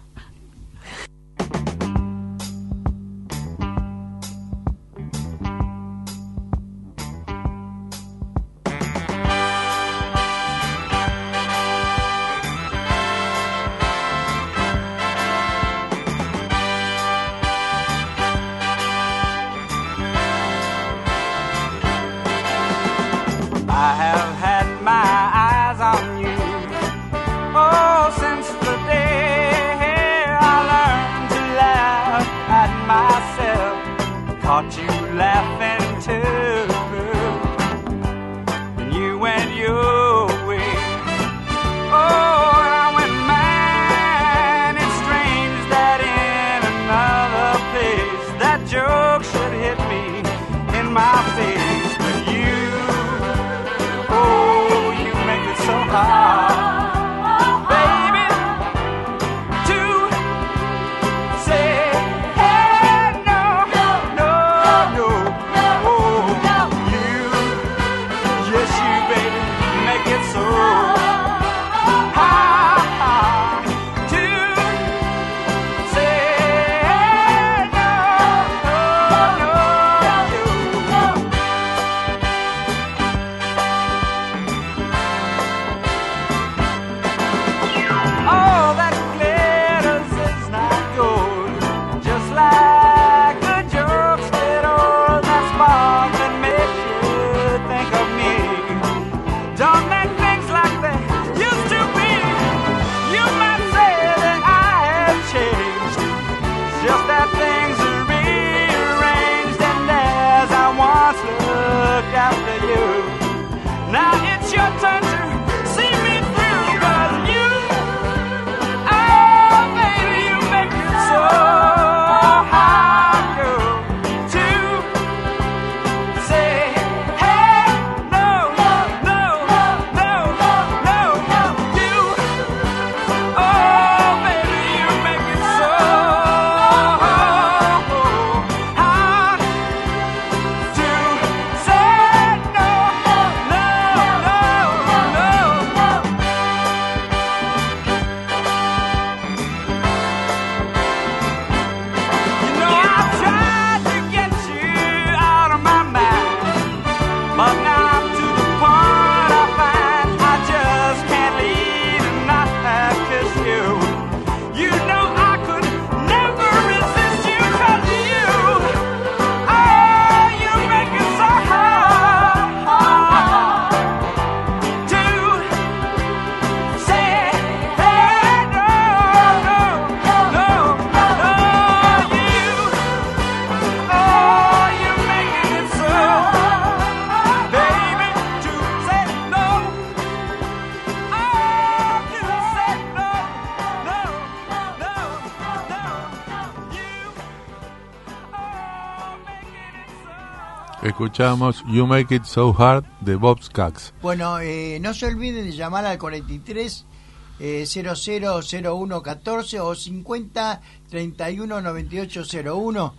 D: I have had my eyes on you, oh, since the day I learned to laugh at myself, caught you laughing too, and you went your way. Oh, and I went mad. It's strange that in another place that joke should hit me in my face, but you, oh, you make it so hard, baby, to say, hey, no, oh, you, yes, you, baby, make it so hard to say, all that glitters is not gold, just like the jokes that old that spark that makes you think of me. Don't make things like they used to be. You might say that I have changed, it's just that things are rearranged, and as I once looked after you, now it's your turn to see me through, 'cause you, oh, baby, you make it so hard, girl, to say, hey, no, you, oh, baby, you make it so hard to say, no,
C: Escuchamos You Make It So Hard de Bob Skaggs.
B: Bueno, no se olviden de llamar al 43 000114 o 50 31 9801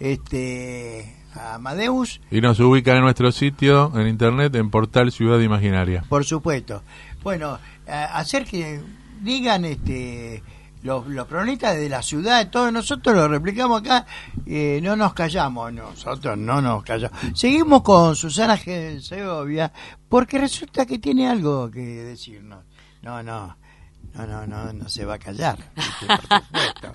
B: a Amadeus.
C: Y nos ubican en nuestro sitio en internet en Portal Ciudad Imaginaria.
B: Por supuesto. Bueno, hacer que digan los protagonistas de la ciudad, todos nosotros lo replicamos acá, no nos callamos, nosotros no nos callamos. Seguimos con Susana Segovia, porque resulta que tiene algo que decirnos. No se va a callar, ¿viste? Por supuesto.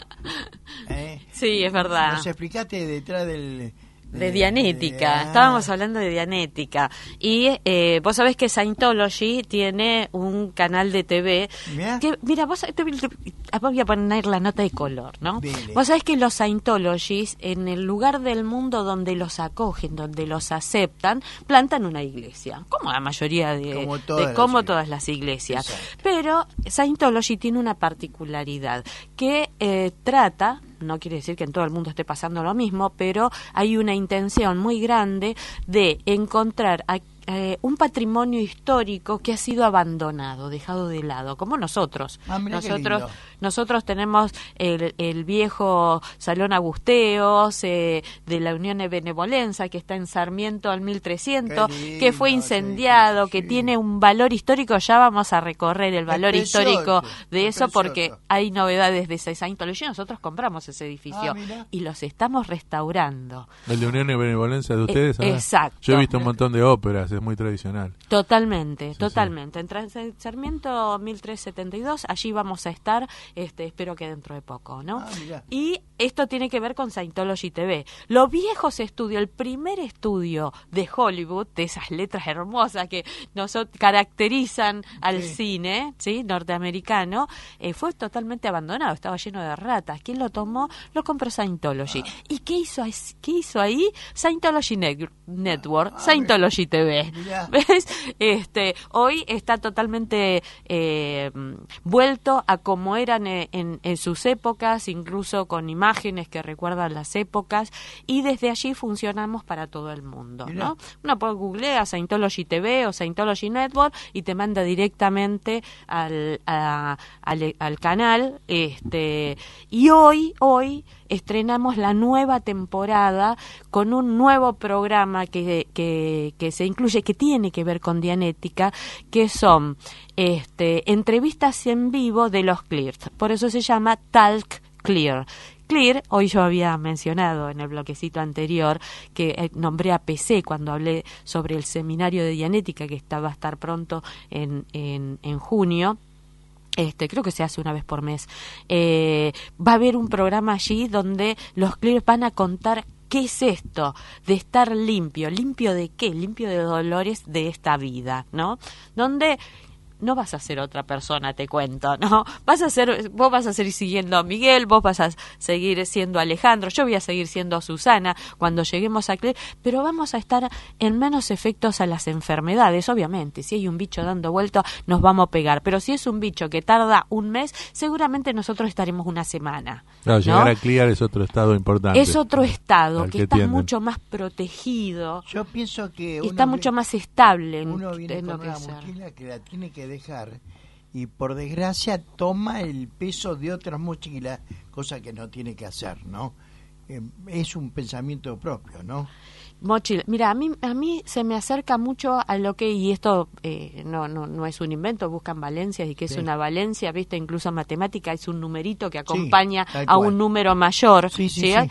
E: Sí, es verdad.
B: Nos explicaste detrás
E: de Dianética, estábamos hablando de Dianética. Y vos sabés que Scientology tiene un canal de TV. Mira, vos voy a poner la nota de color, ¿no? Dile. Vos sabés que los Scientologies, en el lugar del mundo donde los acogen, donde los aceptan, plantan una iglesia, como la mayoría todas las iglesias. Exacto. Pero Scientology tiene una particularidad que trata, no quiere decir que en todo el mundo esté pasando lo mismo, pero hay una intención muy grande de encontrar un patrimonio histórico que ha sido abandonado, dejado de lado, como nosotros. Nosotros tenemos el viejo Salón Agusteos de la Unión de Benevolencia, que está en Sarmiento al 1300, que fue incendiado, que tiene un valor histórico. Ya vamos a recorrer el valor histórico de eso, porque hay novedades de esa Scientology. Nosotros compramos ese edificio y los estamos restaurando.
C: ¿El de Unión de Benevolencia de ustedes?
E: Exacto.
C: Yo he visto un montón de óperas, es muy tradicional.
E: Totalmente. En Sarmiento 1372, allí vamos a estar, espero que dentro de poco, ¿no? Y esto tiene que ver con Scientology TV. Los viejos estudios, el primer estudio de Hollywood, de esas letras hermosas que nos caracterizan al cine, ¿sí?, norteamericano, fue totalmente abandonado, estaba lleno de ratas. ¿Quién lo tomó? Lo compró Scientology. ¿Y qué hizo ahí? Scientology Network, Scientology TV. ¿Ves? Hoy está totalmente vuelto a como eran en sus épocas, incluso con imágenes que recuerdan las épocas, y desde allí funcionamos para todo el mundo, ¿no? Uno puede googlear Scientology TV o Scientology Network y te manda directamente al canal, y hoy estrenamos la nueva temporada con un nuevo programa que se incluye, que tiene que ver con Dianética, que son entrevistas en vivo de los Clears. Por eso se llama Talk Clear. Clear, hoy yo había mencionado en el bloquecito anterior que nombré a PC cuando hablé sobre el seminario de Dianética que va a estar pronto en junio. Creo que se hace una vez por mes. Va a haber un programa allí donde los Clears van a contar qué es esto de estar limpio. ¿Limpio de qué? Limpio de dolores de esta vida, ¿no? Donde no vas a ser otra persona, te cuento, ¿no? Vos vas a seguir siguiendo a Miguel, vos vas a seguir siendo Alejandro, yo voy a seguir siendo Susana cuando lleguemos a Claire, pero vamos a estar en menos efectos a las enfermedades, obviamente. Si hay un bicho dando vuelta, nos vamos a pegar, pero si es un bicho que tarda un mes, seguramente nosotros estaremos una semana.
C: Claro, llegar a Clear es otro estado importante.
E: Es otro estado que está mucho más protegido.
B: Yo pienso que
E: está mucho más estable
B: uno viene con una mochila que la tiene que dejar y por desgracia toma el peso de otras mochilas, cosa que no tiene que hacer, ¿no? Es un pensamiento propio, ¿no?
E: Mochila. Mira, a mí se me acerca mucho a lo que, y esto no es un invento, buscan valencias y que es una valencia, ¿viste? Incluso en matemática es un numerito que acompaña a un número mayor. Sí.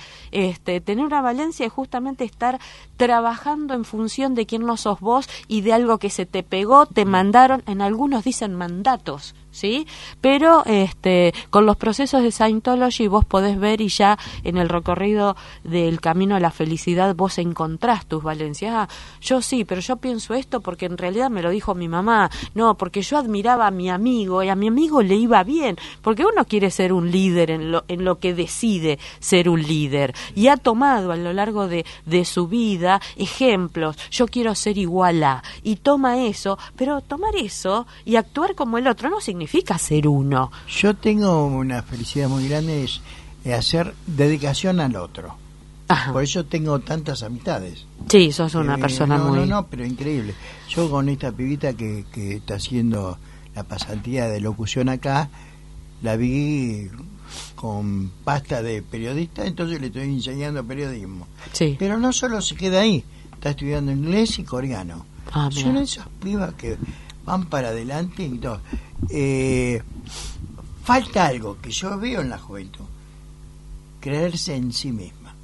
E: Tener una valencia es justamente estar trabajando en función de quién no sos vos y de algo que se te pegó, te mandaron, en algunos dicen mandatos, ¿sí? Pero con los procesos de Scientology vos podés ver, y ya en el recorrido del camino a la felicidad vos encontrás tus valencias. Yo sí, pero yo pienso esto porque en realidad me lo dijo mi mamá. No, porque yo admiraba a mi amigo y a mi amigo le iba bien, porque uno quiere ser un líder en lo que decide ser un líder, y ha tomado a lo largo de su vida ejemplos. Yo quiero ser igual a, y toma eso, pero tomar eso y actuar como el otro no significa ser uno.
B: Yo tengo una felicidad muy grande, es hacer dedicación al otro.
E: Ajá.
B: Por eso tengo tantas amistades.
E: Sí, sos una persona muy...
B: No, pero increíble. Yo con esta pibita que está haciendo la pasantía de locución acá, la vi con pasta de periodista, entonces le estoy enseñando periodismo.
E: Sí.
B: Pero no solo se queda ahí, está estudiando inglés y coreano.
E: Ah,
B: Son
E: mira.
B: esas pibas que van para adelante y todo. Falta algo que yo veo en la juventud: creerse en sí misma.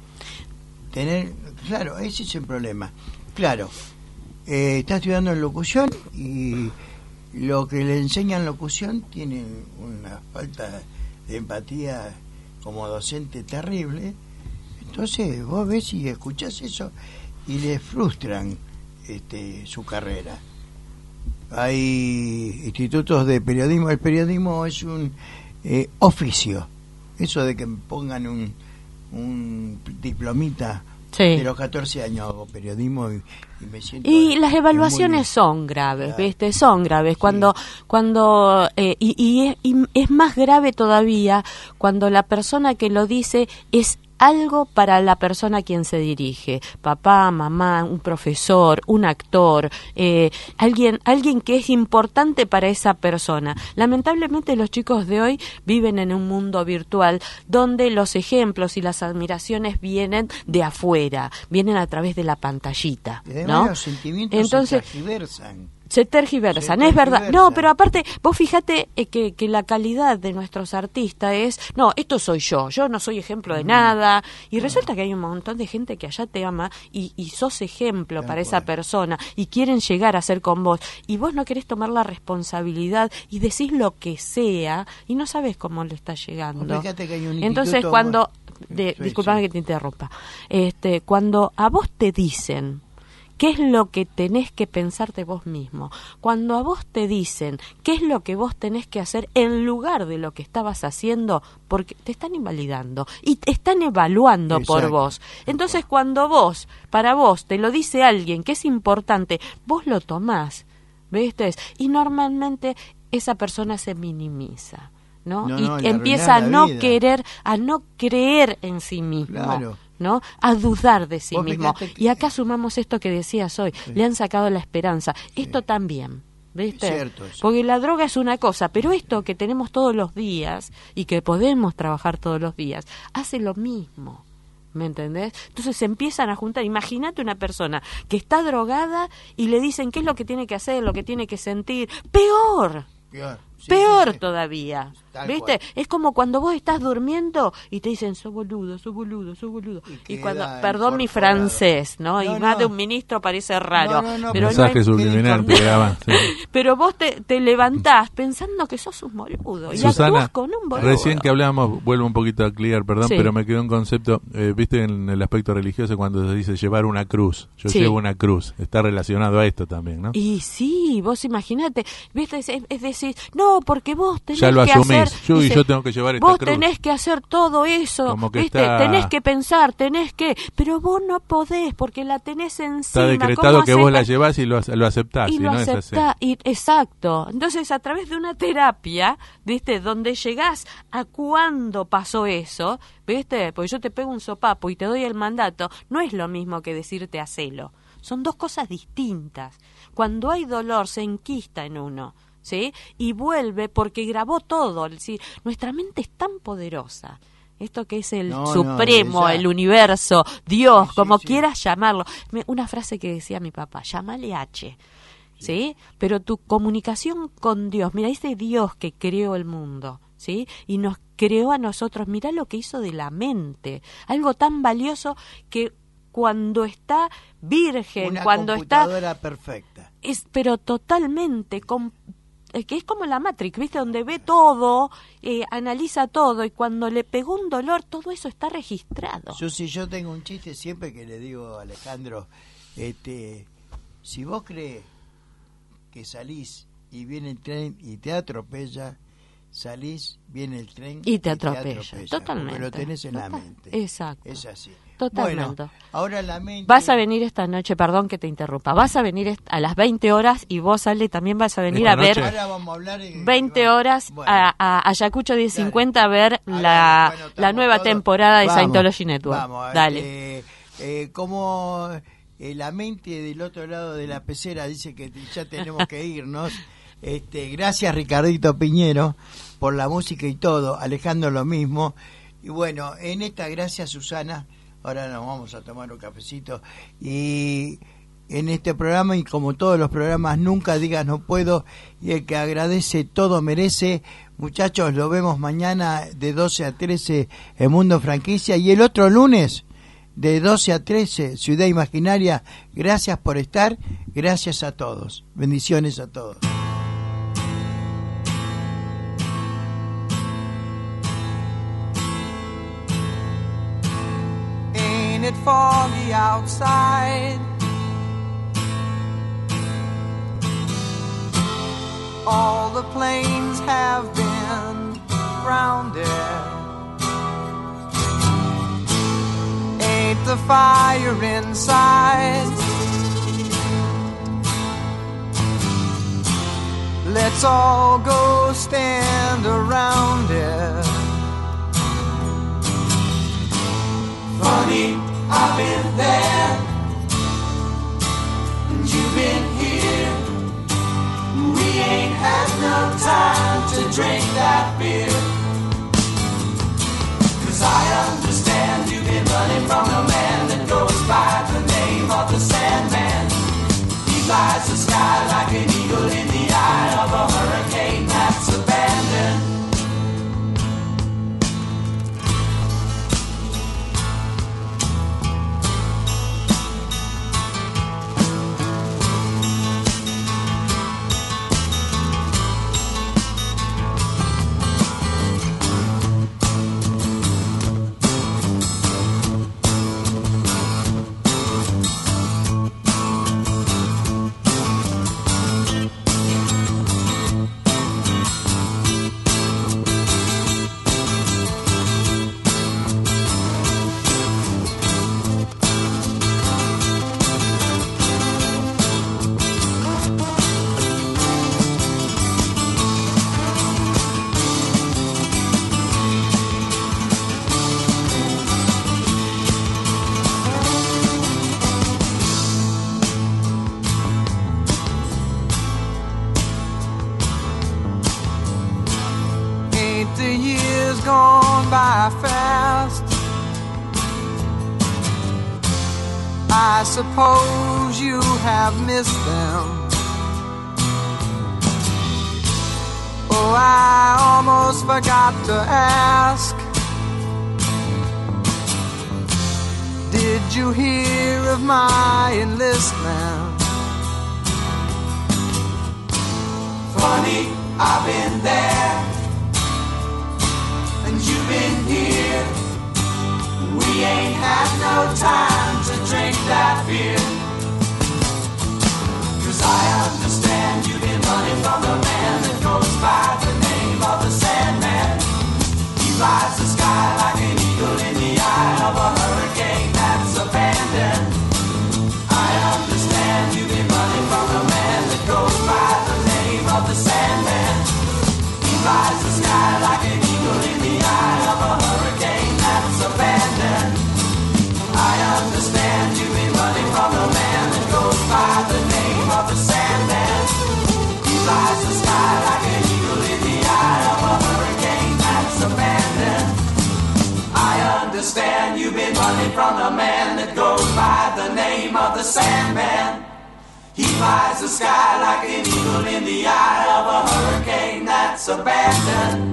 B: Claro, ese es el problema. Claro, está estudiando en locución y lo que le enseñan locución tiene una falta de empatía como docente terrible. Entonces vos ves y escuchás eso y le frustran su carrera. Hay institutos de periodismo. El periodismo es un oficio. Eso de que me pongan un diplomita,
E: Sí.
B: de los 14 años hago periodismo y me siento...
E: Y las
B: muy
E: evaluaciones
B: bien.
E: son graves,
B: Claro.
E: ¿viste? Son graves.
B: Sí.
E: Cuando y es más grave todavía cuando la persona que lo dice es algo para la persona a quien se dirige: papá, mamá, un profesor, un actor, alguien que es importante para esa persona. Lamentablemente los chicos de hoy viven en un mundo virtual donde los ejemplos y las admiraciones vienen de afuera, vienen a través de la pantallita,
B: Y además
E: ¿no?
B: los sentimientos
E: Entonces,
B: se tergiversan.
E: se tergiversan,
B: Se
E: es verdad.
B: tergiversan.
E: No, pero aparte, vos fíjate que la calidad de nuestros artistas es, no, esto soy yo no soy ejemplo de nada. Y resulta que hay un montón de gente que allá te ama y sos ejemplo
B: Tal
E: para esa
B: cual.
E: persona y quieren llegar a ser con vos. Y vos no querés tomar la responsabilidad y decís lo que sea y no sabés cómo le está llegando.
B: Vos fíjate que hay un
E: Entonces
B: instituto
E: cuando,
B: muy- Sí,
E: disculpame
B: sí.
E: que te interrumpa, cuando a vos te dicen qué es lo que tenés que pensar de vos mismo, cuando a vos te dicen qué es lo que vos tenés que hacer en lugar de lo que estabas haciendo, porque te están invalidando y te están evaluando por
B: Exacto.
E: vos. Entonces cuando para vos te lo dice alguien que es importante, vos lo tomás, ¿viste? Y normalmente esa persona se minimiza, ¿no?
B: No,
E: Y
B: no, le
E: empieza a
B: arruinás la
E: no creer en sí mismo.
B: Claro.
E: ¿No? A dudar de sí
B: Vos
E: mismo.
B: fíjate que-
E: Y acá sumamos esto que decías hoy, le han sacado la esperanza. Esto también, ¿viste?
B: Es cierto eso.
E: Porque la droga es una cosa, pero esto que tenemos todos los días y que podemos trabajar todos los días, hace lo mismo. ¿Me entendés? Entonces se empiezan a juntar. Imagínate una persona que está drogada y le dicen qué es lo que tiene que hacer, lo que tiene que sentir. ¡Peor!
B: Sí,
E: Peor
B: sí, sí.
E: todavía,
B: Tal
E: ¿viste?
B: cual.
E: Es como cuando vos estás durmiendo y te dicen, sos boludo, sos boludo, sos boludo.
B: Y
E: Y cuando,
B: queda
E: perdón mi
B: incorporado.
E: francés, ¿no? Y
B: No,
E: más
B: no.
E: de un ministro parece raro.
B: No,
E: pero, no
C: Mensaje
E: hay-
C: subliminal te graban. Sí.
E: pero vos te levantás pensando que sos un boludo y
C: Susana,
E: actuás con un boludo.
C: recién que hablábamos, vuelvo un poquito a Clear, perdón,
E: Sí.
C: pero me quedó un concepto, viste en el aspecto religioso cuando se dice llevar una cruz, yo
E: Sí.
C: llevo una cruz, está relacionado a esto también, ¿no?
E: Y sí, vos imaginate, ¿viste? Es decir, no, porque vos tenés
C: Ya lo
E: que
C: asumís,
E: hacer...
C: y yo tengo que llevar esta
E: vos
C: cruz.
E: tenés que hacer todo eso,
C: Como que
E: ¿viste?
C: está-
E: Tenés que pensar, pero vos no podés porque la tenés encima.
C: Está
E: ¿Cómo
C: decretado que
E: hacés
C: vos la
E: para-
C: llevás y lo aceptás,
E: y
C: y
E: lo
C: no es así.
E: aceptá, exacto. Entonces, a través de una terapia, ¿viste? Donde llegás a cuándo pasó eso, ¿viste? Porque yo te pego un sopapo y te doy el mandato, no es lo mismo que decirte hacelo. Son dos cosas distintas. Cuando hay dolor, se enquista en uno, ¿sí? Y vuelve porque grabó todo. Es decir, nuestra mente es tan poderosa. Esto que es el
B: No,
E: supremo,
B: no, esa-
E: el universo, Dios,
B: Sí, sí,
E: como
B: sí.
E: quieras llamarlo. Una frase que decía mi papá, llámale H. ¿Sí? Pero tu comunicación con Dios, mira, ese Dios que creó el mundo, ¿sí? Y nos creó a nosotros, mira lo que hizo de la mente, algo tan valioso que cuando está virgen,
B: Una
E: cuando está,
B: computadora perfecta.
E: pero totalmente, que es como la Matrix, ¿viste? Donde ve todo, analiza todo, y cuando le pegó un dolor, todo eso está registrado.
B: Yo tengo un chiste siempre que le digo a Alejandro, si vos crees que salís y viene el tren y te atropella, salís, viene el tren
E: y te atropella. Totalmente.
B: Porque lo tenés en la mente.
E: Exacto.
B: Es así.
E: Totalmente.
B: Bueno, ahora la mente...
E: Vas a venir esta noche, perdón que te interrumpa, vas a venir a las 20 horas y vos, Ale, también vas a venir a ver
B: Ahora vamos a hablar
E: 20 horas
B: bueno.
E: a Ayacucho 1050 a ver
B: Ahora, bueno,
E: la nueva
B: todos...
E: temporada de
B: Vamos,
E: Scientology Network.
B: Vamos,
E: dale.
B: Como la mente del otro lado de la pecera dice que ya tenemos que irnos. Gracias Ricardito Piñero por la música y todo, Alejandro lo mismo. Y bueno, en esta gracias Susana. Ahora nos vamos a tomar un cafecito y en este programa, y como todos los programas, nunca digas no puedo, y el que agradece todo merece. Muchachos, lo vemos mañana de 12 a 13 en Mundo Franquicia, y el otro lunes de 12 a 13 Ciudad Imaginaria. Gracias por estar, gracias a todos, bendiciones a todos.
D: It foggy outside. All the planes have been grounded. Ain't the fire inside? Let's all go stand around it. Funny, I've been there, and you've been here. We ain't had no time to drink that beer. 'Cause I understand you've been running from a man that goes by the name of the Sandman. He flies the sky like an eagle in the eye of a hurricane that's abandoned. I suppose you have missed them. Oh, I almost forgot to ask. Did you hear of my enlistment? Funny, I've been there, and you've been here. We ain't had no time to drink that beer. 'Cause I understand you've been running from the man that goes by the name of the Sandman. He flies the sky like an eagle in the eye of a hurricane that's abandoned. I understand you've been running from the man that goes by the name of the Sandman. He flies the sky like an eagle in the eye of a hurricane that's abandoned. I understand you've been running from the man that goes by the name of the Sandman. He flies the sky like an eagle in the eye of a hurricane that's abandoned. I understand you've been running from the man that goes by the name of the Sandman. He flies the sky like an eagle in the eye of a hurricane that's abandoned.